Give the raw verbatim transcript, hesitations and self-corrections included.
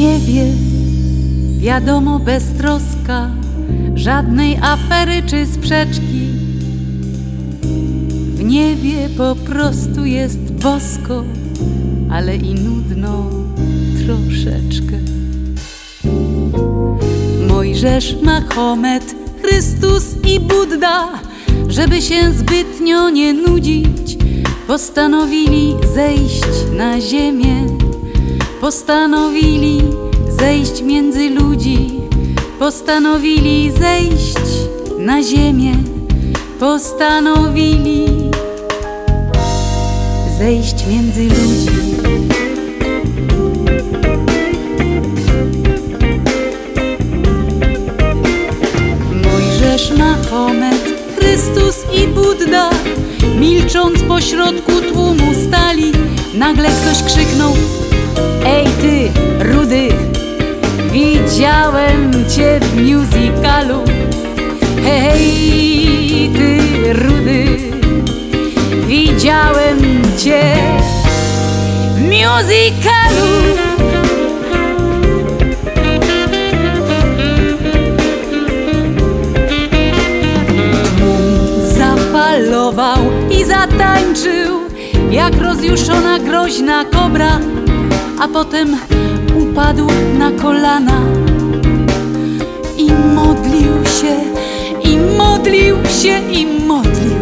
niebie wiadomo beztroska, żadnej afery czy sprzeczki. W niebie po prostu jest bosko, ale i nudno troszeczkę. Mojżesz, Mahomet, Chrystus i Budda, żeby się zbytnio nie nudzić, postanowili zejść na ziemię. Postanowili zejść między ludzi, postanowili zejść na ziemię, postanowili zejść między ludzi. Mojżesz, Mahomet, Chrystus i Budda, milcząc pośrodku tłumu stali. Nagle ktoś krzyknął: ej ty, rudy, widziałem cię w musicalu. Hej ty, rudy, widziałem cię w musicalu. Tłum zafalował i zatańczył jak rozjuszona, groźna kobra, a potem upadł na kolana i modlił się, i modlił się, i modlił